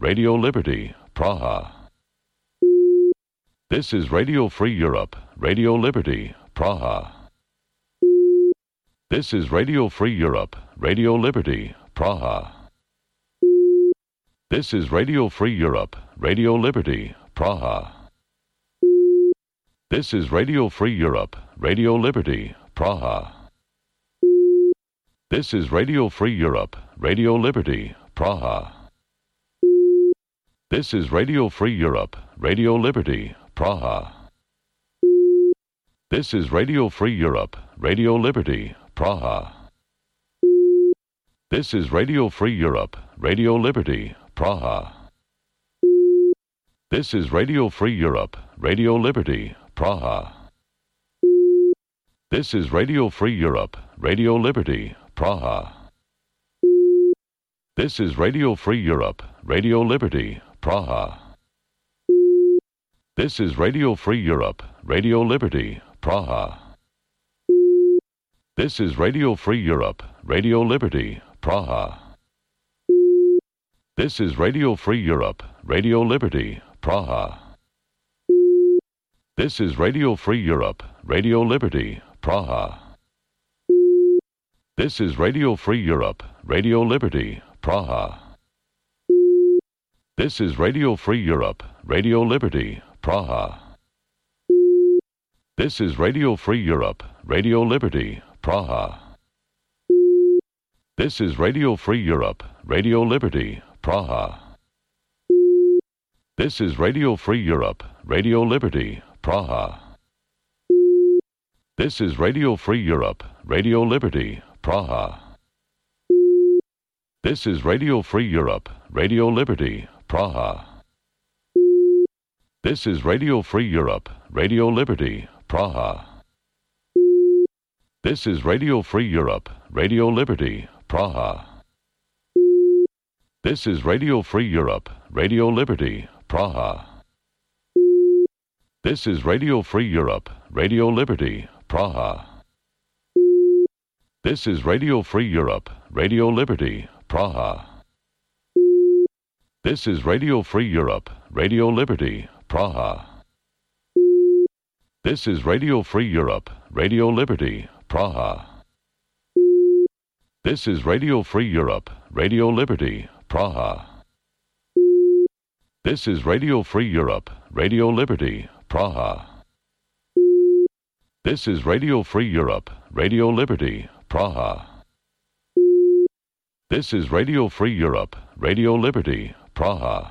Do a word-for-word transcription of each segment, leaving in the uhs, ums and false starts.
Radio Liberty, Praha. This is Radio Free Europe, Radio Liberty, Praha. This is Radio Free Europe, Radio Liberty, Praha. This is Radio Free Europe, Radio Liberty, Praha. This is Radio Free Europe, Radio Liberty, Praha. This is Radio Free Europe, Radio Liberty, Praha. This is Radio Free Europe, Radio Liberty, Praha. This is Radio Free Europe, Radio Liberty, Praha. This is Radio Free Europe, Radio Liberty, Praha. This is Radio Free Europe, Radio Liberty, Praha. This is Radio Free Europe, Radio Liberty, Praha. This is Radio Free Europe, Radio Liberty, Praha. This is Radio Free Europe, Radio Liberty, Praha. This is Radio Free Europe, Radio Liberty, Praha. This is Radio Free Europe, Radio Liberty, Praha. This is Radio Free Europe, Radio Liberty, Praha. This is Radio Free Europe, Radio Liberty, Praha. This is Radio Free Europe, Radio Liberty, Praha. This is Radio Free Europe, Radio Liberty, Praha. This is Radio Free Europe, Radio Liberty, Praha. This is Radio Free Europe, Radio Liberty, Praha. This is Radio Free Europe, Radio Liberty, Praha. This is Radio Free Europe, Radio Liberty, Praha. This is Radio Free Europe, Radio Liberty, Praha. This is Radio Free Europe, Radio Liberty, Praha. This is Radio Free Europe, Radio Liberty, Praha. This is Radio Free Europe, Radio Liberty, Praha. This is Radio Free Europe, Radio Liberty, Praha. This is Radio Free Europe, Radio Liberty, Praha. This is Radio Free Europe, Radio Liberty, Praha. This is Radio Free Europe, Radio Liberty, Praha. This is Radio Free Europe, Radio Liberty, Praha. This is Radio Free Europe, Radio Liberty, Praha. This is Radio Free Europe, Radio Liberty, Praha.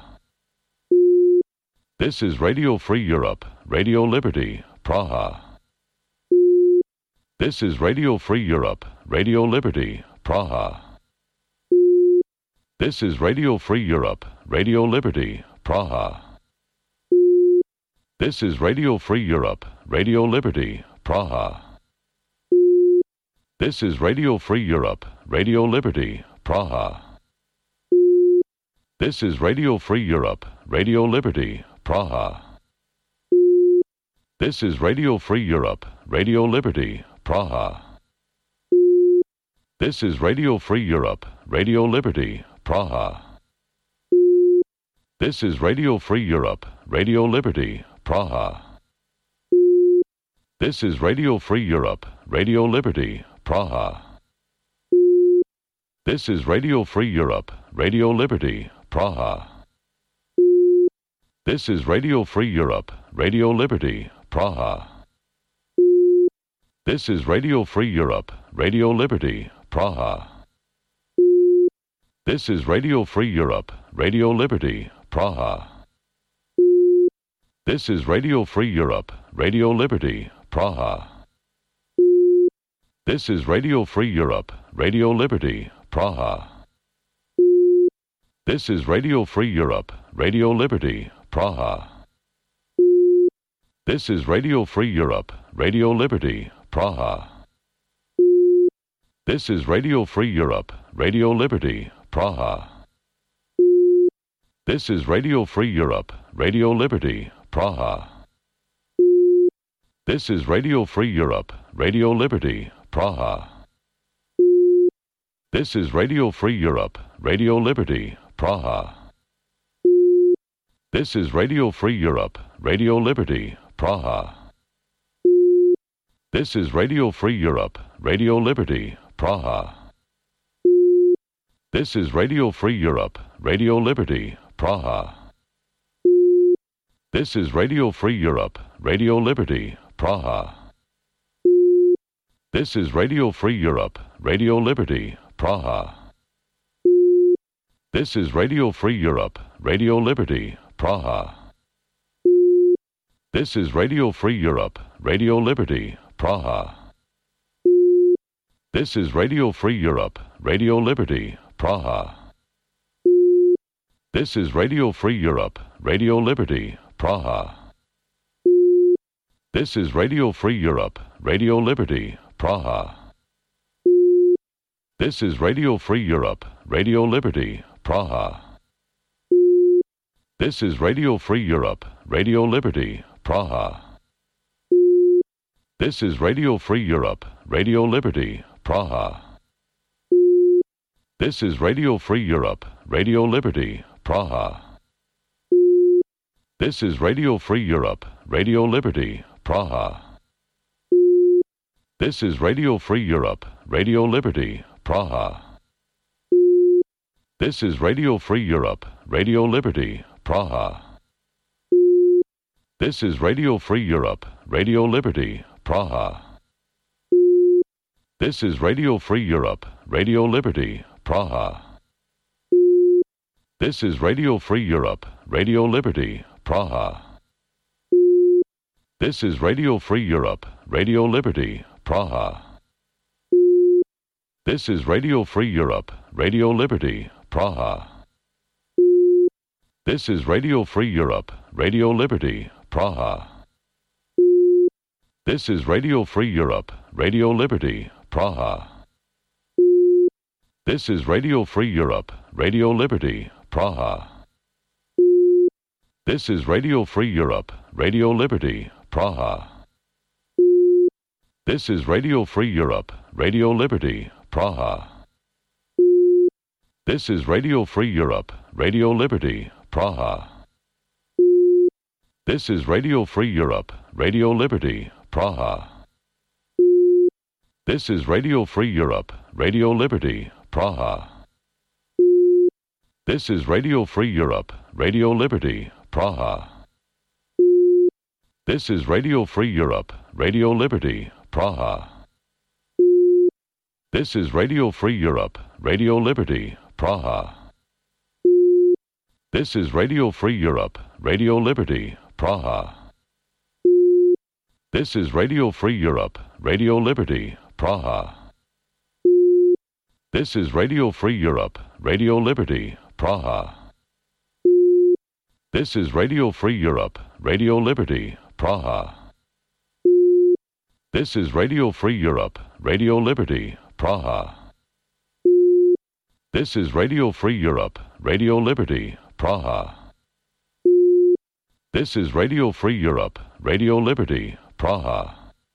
This is Radio Free Europe, Radio Liberty, Praha. This is Radio Free Europe, Radio Liberty, Praha. This is Radio Free Europe, Radio Liberty, Praha. This is Radio Free Europe, Radio Liberty, Praha. This is Radio Free Europe, Radio Liberty, Praha. This is Radio Free Europe, Radio Liberty, Praha. This is Radio Free Europe, Radio Liberty, Praha. This is Radio Free Europe, Radio Liberty, Praha. This is Radio Free Europe, Radio Liberty, Praha. This is Radio Free Europe, Radio Liberty, Praha. This is Radio Free Europe, Radio Liberty, Praha. This is Radio Free Europe, Radio Liberty, Praha. This is Radio Free Europe, Radio Liberty, Praha. This is Radio Free Europe, Radio Liberty, Praha. This is Radio Free Europe, Radio Liberty, Praha. This is Radio Free Europe, Radio Liberty, Praha. This is Radio Free Europe, Radio Liberty, Praha. This is Radio Free Europe, Radio Liberty, Praha. This is Radio Free Europe, Radio Liberty, Praha. This is Radio Free Europe, Radio Liberty, Praha. This is Radio Free Europe, Radio Liberty, Praha. This is Radio Free Europe, Radio Liberty, Praha. This is Radio Free Europe, Radio Liberty, Praha. This is Radio Free Europe, Radio Liberty, Praha. This is Radio Free Europe, Radio Liberty, Praha. This is Radio Free Europe, Radio Liberty, Praha. This is Radio Free Europe, Radio Liberty, Praha. This is Radio Free Europe, Radio Liberty, Praha. This is Radio Free Europe, Radio Liberty, Praha. This is Radio Free Europe, Radio Liberty, Praha. This is Radio Free Europe, Radio Liberty, Praha. This is Radio Free Europe, Radio Liberty, Praha. This is Radio Free Europe, Radio Liberty, Praha. This is Radio Free Europe, Radio Liberty, Praha. This is Radio Free Europe, Radio Liberty, Praha. This is Radio Free Europe, Radio Liberty, Praha. This is Radio Free Europe, Radio Liberty, Praha. This is Radio Free Europe, Radio Liberty, Praha. This is Radio Free Europe, Radio Liberty, Praha. This is Radio Free Europe, Radio Liberty, Praha. This is Radio Free Europe, Radio Liberty, Praha. This is Radio Free Europe, Radio Liberty, Praha. This is Radio Free Europe, Radio Liberty, Praha. This is Radio Free Europe, Radio Liberty, Praha. This is Radio Free Europe, Radio Liberty, Praha. This is Radio Free Europe, Radio Liberty, Praha. This is Radio Free Europe, Radio Liberty, Praha. This is Radio Free Europe, Radio Liberty, Praha. This is Radio Free Europe, Radio Liberty, Praha. This is Radio Free Europe, Radio Liberty, Praha. This is Radio Free Europe, Radio Liberty, Praha. This is Radio Free Europe, Radio Liberty, Praha. This is Radio Free Europe, Radio Liberty, Praha. This is Radio Free Europe, Radio Liberty, Praha. This is Radio Free Europe, Radio Liberty, Praha. This is Radio Free Europe, Radio Liberty, Praha. This is Radio Free Europe, Radio Liberty, Praha. This is Radio Free Europe, Radio Liberty, Praha. This is Radio Free Europe, Radio Liberty, Praha. This is Radio Free Europe, Radio Liberty, Praha. This is Radio Free Europe, Radio Liberty, Praha. This is Radio Free Europe, Radio Liberty, Praha.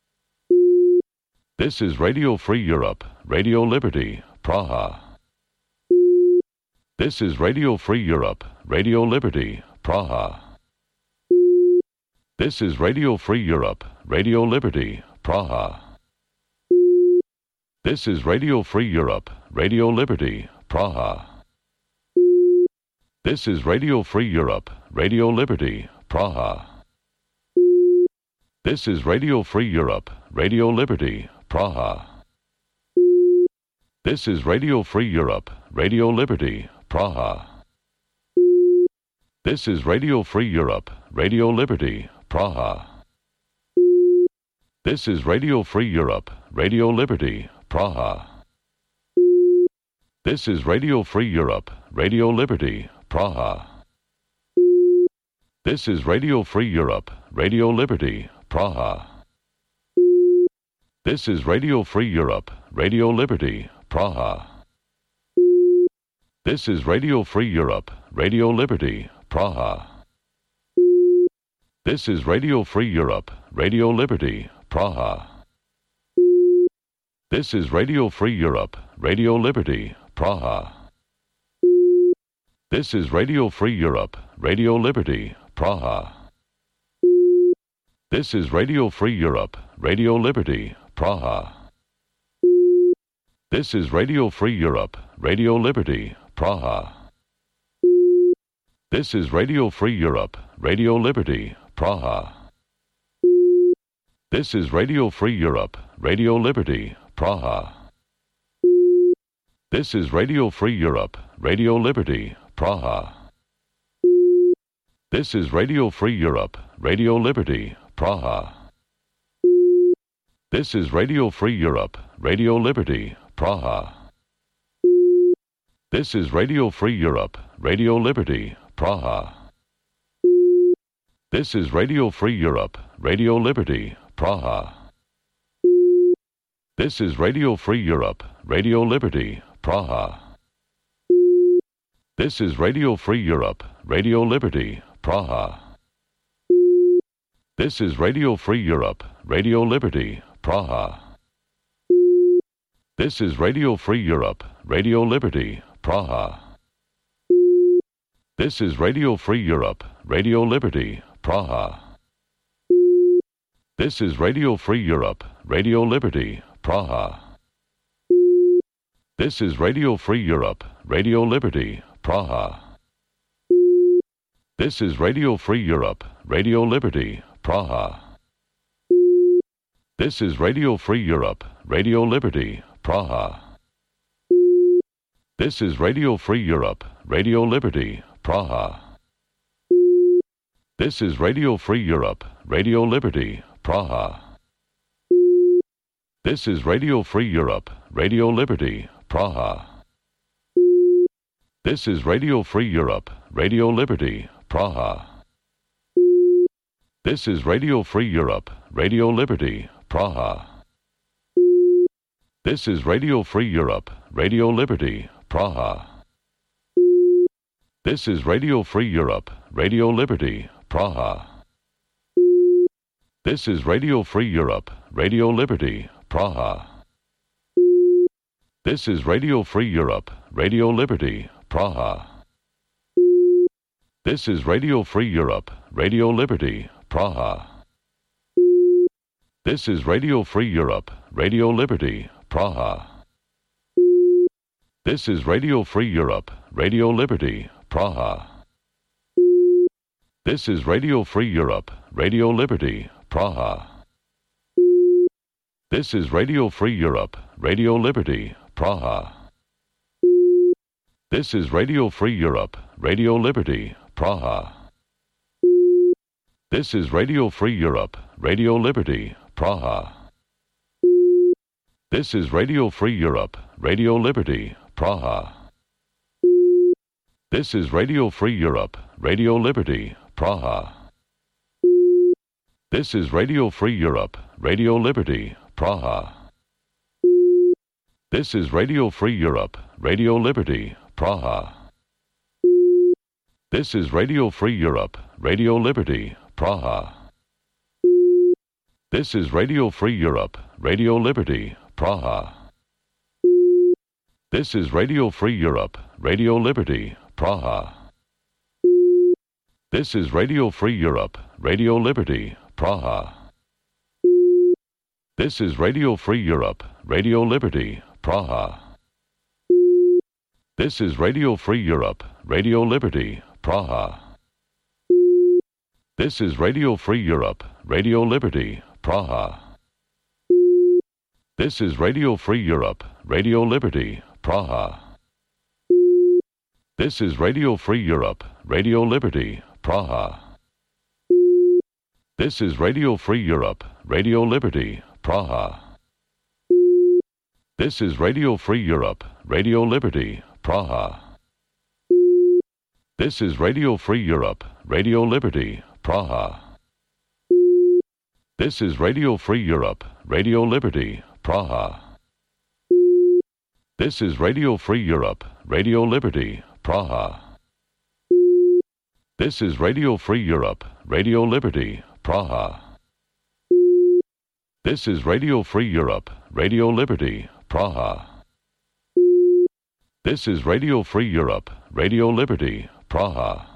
This is Radio Free Europe, Radio Liberty, Praha. This is Radio Free Europe, Radio Liberty, Praha. This is Radio Free Europe, Radio Liberty, Praha. This is Radio Free Europe, Radio Liberty, Praha. This is Radio Free Europe, Radio Liberty, Praha. This is Radio Free Europe, Radio Liberty, Praha. This is Radio Free Europe, Radio Liberty, Praha. This is Radio Free Europe, Radio Liberty, Praha. This is Radio Free Europe, Radio Liberty, Praha. This is Radio Free Europe, Radio Liberty, Praha. This is Radio Free Europe, Radio Liberty, Praha. This is Radio Free Europe, Radio Liberty, Praha. This is Radio Free Europe, Radio Liberty, Praha. This is Radio Free Europe, Radio Liberty, Praha. This is Radio Free Europe, Radio Liberty, Praha. This is Radio Free Europe, Radio Liberty, Praha. This is Radio Free Europe, Radio Liberty, Praha. This is Radio Free Europe, Radio Liberty, Praha. This is Radio Free Europe, Radio Liberty, Praha. This is Radio Free Europe, Radio Liberty, Praha. This is Radio Free Europe, Radio Liberty, Praha. This is Radio Free Europe, Radio Liberty, Praha. This is Radio Free Europe, Radio Liberty, Praha. This is Radio Free Europe, Radio Liberty, Praha. This is Radio Free Europe, Radio Liberty, Praha. This is Radio Free Europe, Radio Liberty, Praha. This is Radio Free Europe, Radio Liberty, Praha. This is Radio Free Europe, Radio Liberty, Praha. This is Radio Free Europe, Radio Liberty, Praha. This is Radio Free Europe, Radio Liberty, Praha. This is Radio Free Europe, Radio Liberty, Praha. This is Radio Free Europe, Radio Liberty, Praha. This is Radio Free Europe, Radio Liberty, Praha. This is Radio Free Europe, Radio Liberty, Praha. This is Radio Free Europe, Radio Liberty, Praha. This is Radio Free Europe, Radio Liberty, Praha. This is Radio Free Europe, Radio Liberty, Praha. This is Radio Free Europe, Radio Liberty, Praha. This is Radio Free Europe, Radio Liberty, Praha. This is Radio Free Europe, Radio Liberty, Praha. This is Radio Free Europe, Radio Liberty, Praha. This is Radio Free Europe, Radio Liberty, Praha. This is Radio Free Europe, Radio Liberty, Praha. This is Radio Free Europe, Radio Liberty, Praha. This is Radio Free Europe, Radio Liberty, Praha. This is Radio Free Europe, Radio Liberty, Praha. This is Radio Free Europe, Radio Liberty, Praha. This is Radio Free Europe, Radio Liberty, Praha. This is Radio Free Europe, Radio Liberty, Praha. This is Radio Free Europe, Radio Liberty, Praha. This is Radio Free Europe, Radio Liberty, Praha. This is Radio Free Europe, Radio Liberty, Praha. This is Radio Free Europe, Radio Liberty, Praha. This is Radio Free Europe, Radio Liberty, Praha. This is Radio Free Europe, Radio Liberty, Praha. This is Radio Free Europe, Radio Liberty, Praha. This is Radio Free Europe, Radio Liberty, Praha. This is Radio Free Europe, Radio Liberty, Praha. This is Radio Free Europe, Radio Liberty, Praha. This is Radio Free Europe, Radio Liberty, Praha. This is Radio Free Europe, Radio Liberty, Praha. This is Radio Free Europe, Radio Liberty, Praha. This is Radio Free Europe, Radio Liberty, Praha. This is Radio Free Europe, Radio Liberty, Praha. This is Radio Free Europe, Radio Liberty, Praha. This is Radio Free Europe, Radio Liberty, Praha. This is Radio Free Europe, Radio Liberty, Praha. This is Radio Free Europe, Radio Liberty, Praha. This is Radio Free Europe, Radio Liberty, Praha. This is Radio Free Europe, Radio Liberty, Praha. This is Radio Free Europe, Radio Liberty, Praha.